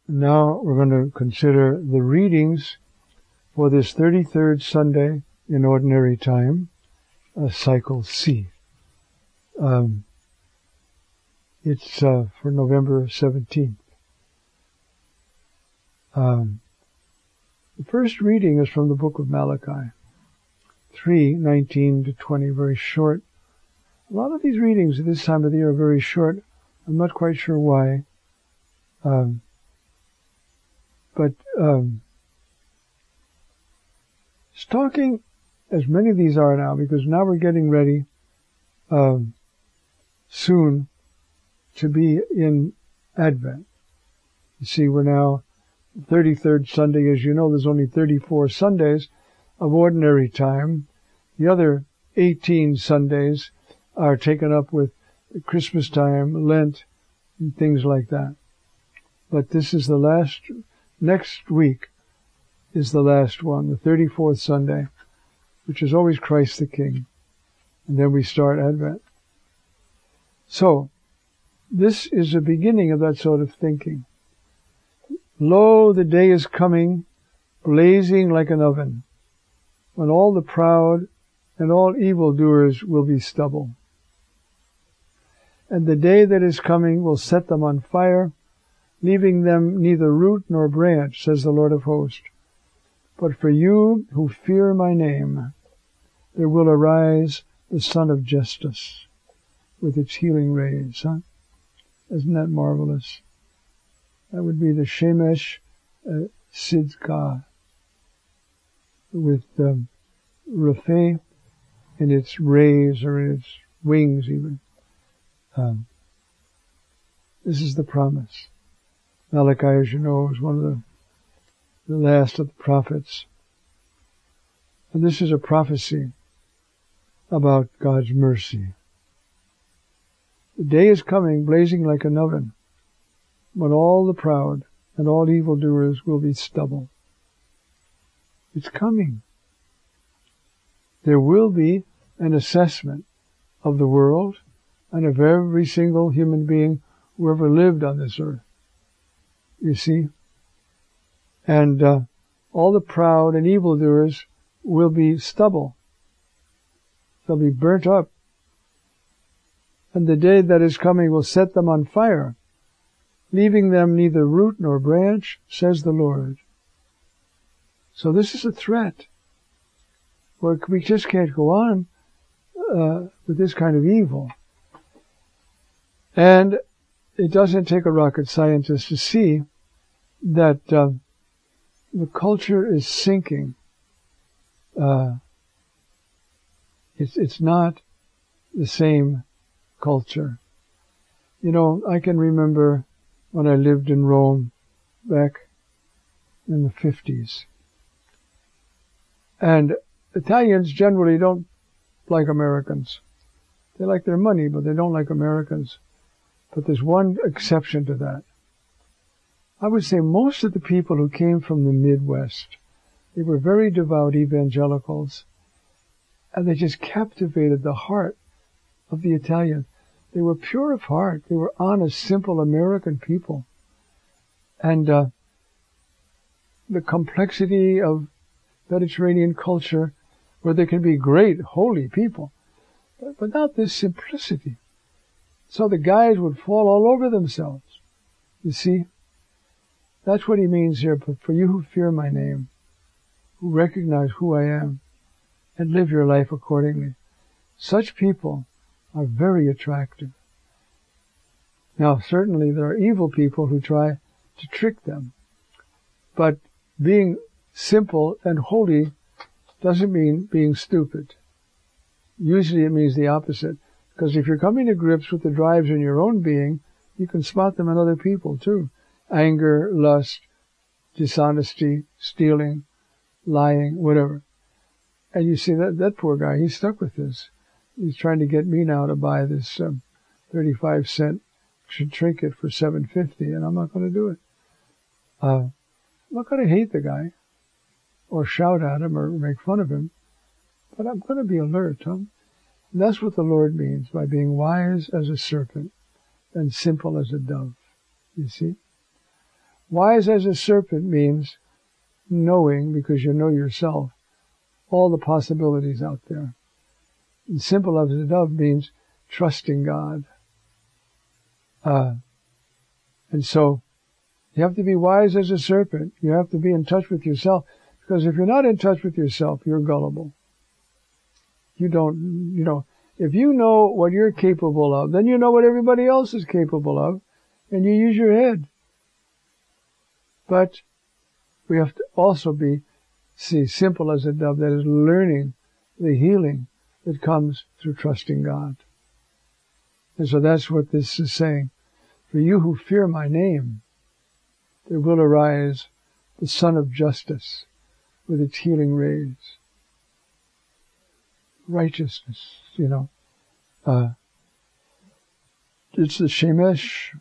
Now we're going to consider the readings for this 33rd Sunday in Ordinary Time, Cycle C. It's for November 17th. The first reading is from the book of Malachi, 3:19-20, very short. A lot of these readings at this time of the year are very short. I'm not quite sure why. But stalking, as many of these are now, because now we're getting ready soon to be in Advent. You see, we're now 33rd Sunday. As you know, there's only 34 Sundays of Ordinary Time. The other 18 Sundays are taken up with Christmas time, Lent, and things like that. But this is the last. Next week is the last one, the 34th Sunday, which is always Christ the King. And then we start Advent. So, this is the beginning of that sort of thinking. Lo, the day is coming, blazing like an oven, when all the proud and all evildoers will be stubble. And the day that is coming will set them on fire, leaving them neither root nor branch, says the Lord of hosts. But for you who fear my name, there will arise the Sun of Justice with its healing rays. Huh? Isn't that marvelous? That would be the Shemesh Tzidkah, with Rapha in its rays, or in its wings even. This is the promise. Malachi, as you know, is one of the last of the prophets. And this is a prophecy about God's mercy. The day is coming, blazing like an oven, when all the proud and all evildoers will be stubble. It's coming. There will be an assessment of the world and of every single human being who ever lived on this earth. You see? And all the proud and evildoers will be stubble. They'll be burnt up. And the day that is coming will set them on fire, leaving them neither root nor branch, says the Lord. So this is a threat, where we just can't go on with this kind of evil. And it doesn't take a rocket scientist to see that the culture is sinking. It's not the same culture. You know, I can remember when I lived in Rome back in the 50s. And Italians generally don't like Americans. They like their money, but they don't like Americans. But there's one exception to that. I would say most of the people who came from the Midwest, they were very devout evangelicals, and they just captivated the heart of the Italian. They were pure of heart. They were honest, simple American people. And the complexity of Mediterranean culture, where there can be great, holy people, but without this simplicity. So the guys would fall all over themselves. You see? That's what he means here. But for you who fear my name, who recognize who I am, and live your life accordingly, such people are very attractive. Now, certainly there are evil people who try to trick them. But being simple and holy doesn't mean being stupid. Usually it means the opposite. Because if you're coming to grips with the drives in your own being, you can spot them in other people too. Anger, lust, dishonesty, stealing, lying, whatever. And you see that poor guy, he's stuck with this. He's trying to get me now to buy this 35-cent trinket for $7.50, and I'm not going to do it. I'm not going to hate the guy or shout at him or make fun of him, but I'm going to be alert. And that's what the Lord means by being wise as a serpent and simple as a dove. You see? Wise as a serpent means knowing, because you know yourself, all the possibilities out there. And simple as a dove means trusting God. And so you have to be wise as a serpent. You have to be in touch with yourself, because if you're not in touch with yourself, you're gullible. You don't, if you know what you're capable of, then you know what everybody else is capable of, and you use your head. But we have to also be, simple as a dove, that is learning the healing that comes through trusting God. And so that's what this is saying. For you who fear my name, there will arise the Sun of Justice with its healing rays. Righteousness, it's the Shemesh,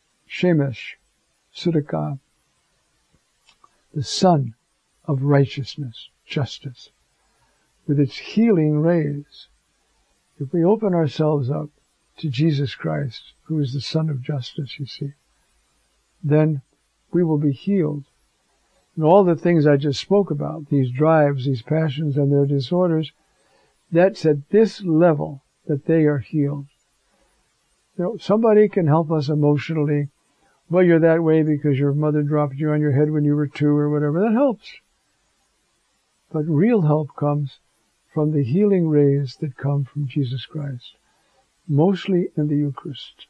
Suraka, the sun of righteousness, justice, with its healing rays. If we open ourselves up to Jesus Christ, who is the Son of Justice, you see, then we will be healed. And all the things I just spoke about, these drives, these passions, and their disorders, that's at this level that they are healed. Somebody can help us emotionally. Well, you're that way because your mother dropped you on your head when you were 2 or whatever. That helps. But real help comes from the healing rays that come from Jesus Christ, mostly in the Eucharist.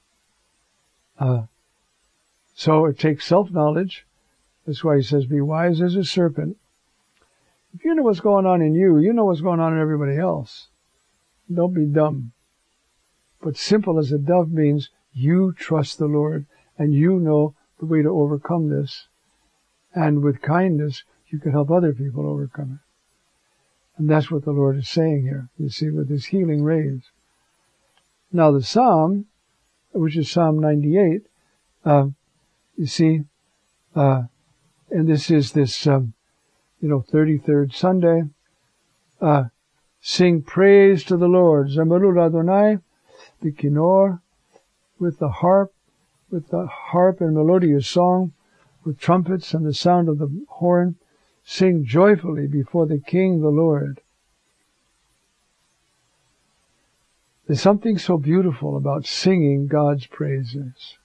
So it takes self-knowledge. That's why he says, be wise as a serpent. If you know what's going on in you, you know what's going on in everybody else. Don't be dumb. But simple as a dove means you trust the Lord and you know the way to overcome this. And with kindness, you can help other people overcome it. And that's what the Lord is saying here, you see, with his healing rays. Now the Psalm, which is Psalm 98, you see, and this is this, 33rd Sunday, sing praise to the Lord, Zamarul Adonai, Bikinor, with the harp and melodious song, with trumpets and the sound of the horn, sing joyfully before the King, the Lord. There's something so beautiful about singing God's praises.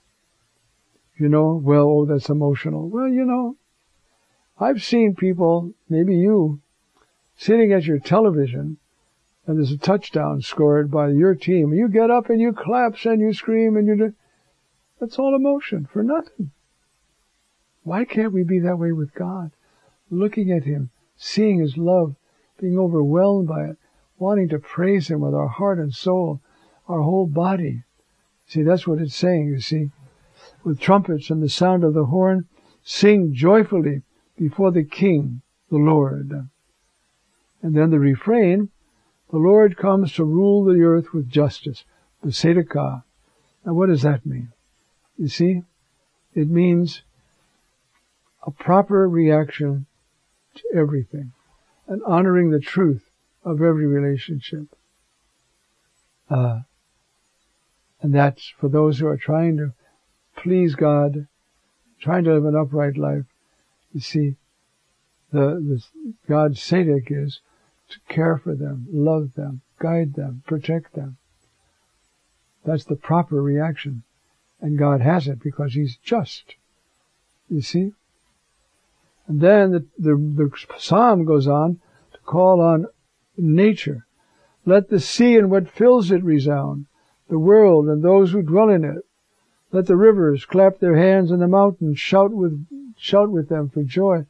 That's emotional. Well, I've seen people, maybe you, sitting at your television, and there's a touchdown scored by your team. You get up and you clap and you scream and you do. That's all emotion for nothing. Why can't we be that way with God? Looking at him, seeing his love, being overwhelmed by it, wanting to praise him with our heart and soul, our whole body. See, that's what it's saying, you see. With trumpets and the sound of the horn, sing joyfully before the King, the Lord. And then the refrain, the Lord comes to rule the earth with justice. Besedekah. Now what does that mean? You see, it means a proper reaction to everything and honoring the truth of every relationship. And that's for those who are trying to please God, trying to live an upright life. You see, the God's tzedek is to care for them, love them, guide them, protect them. That's the proper reaction. And God has it because he's just. You see? And then the psalm goes on to call on nature. Let the sea and what fills it resound, the world and those who dwell in it. Let the rivers clap their hands and the mountains shout with them for joy.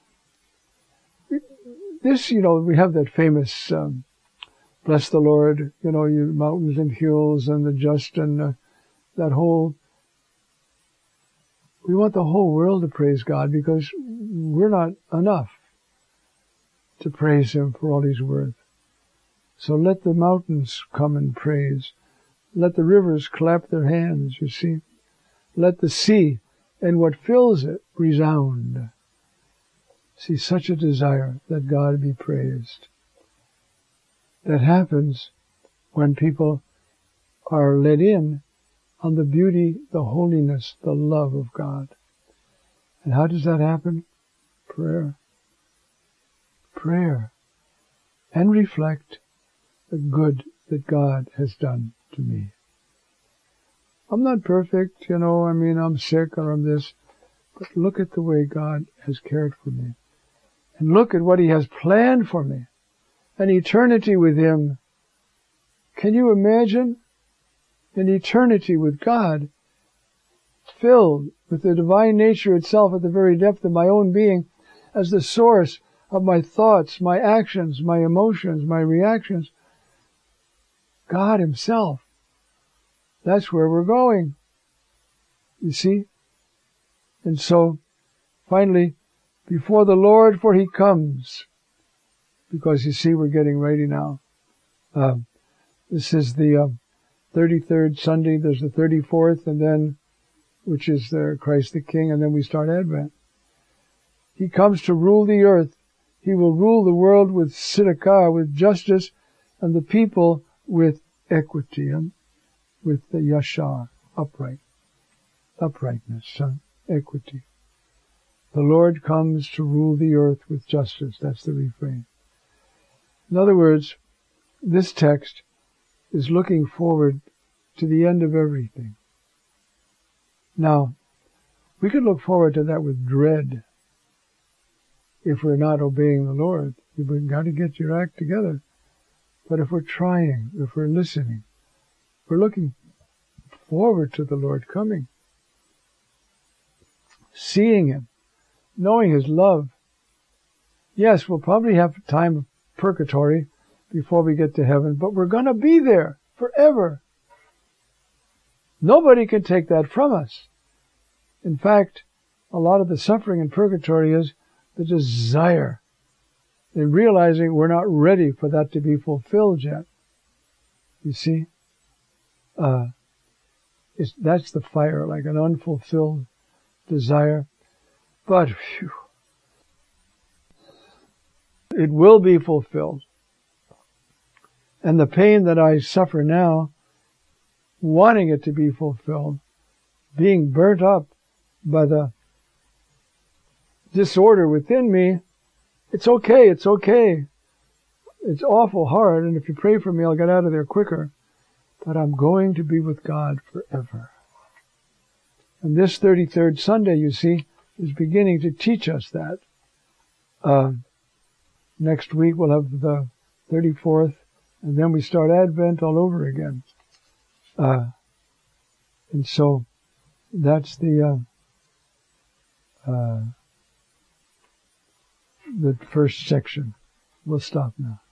This, we have that famous, bless the Lord, you mountains and hills and the just and that whole. We want the whole world to praise God because we're not enough to praise him for all he's worth. So let the mountains come and praise. Let the rivers clap their hands, you see. Let the sea and what fills it resound. See, such a desire that God be praised. That happens when people are let in on the beauty, the holiness, the love of God. And how does that happen? Prayer. Prayer. And reflect the good that God has done to me. I'm not perfect, I'm sick or I'm this, but look at the way God has cared for me. And look at what He has planned for me. An eternity with Him. Can you imagine an eternity with God, filled with the divine nature itself at the very depth of my own being, as the source of my thoughts, my actions, my emotions, my reactions? God Himself. That's where we're going. You see? And so, finally, before the Lord, for He comes. Because you see, we're getting ready now. This is the 33rd Sunday. There's the 34th, and then, which is Christ the King, and then we start Advent. He comes to rule the earth. He will rule the world with tzedakah, with justice, and the people with equity, and with the yashar, uprightness, equity. The Lord comes to rule the earth with justice. That's the refrain. In other words, this text is looking forward to the end of everything. Now, we could look forward to that with dread if we're not obeying the Lord. We've got to get your act together. But if we're trying, if we're listening, we're looking forward to the Lord coming. Seeing Him, knowing His love. Yes, we'll probably have a time of purgatory before we get to heaven, but we're going to be there forever. Nobody can take that from us. In fact, a lot of the suffering in purgatory is the desire in realizing we're not ready for that to be fulfilled yet. You see? That's the fire, like an unfulfilled desire. But, phew, it will be fulfilled. And the pain that I suffer now, wanting it to be fulfilled, being burnt up by the disorder within me, it's okay. It's awful hard, and if you pray for me, I'll get out of there quicker. But I'm going to be with God forever. And this 33rd Sunday, you see, is beginning to teach us that. Next week we'll have the 34th, and then we start Advent all over again. And so that's the first section. We'll stop now.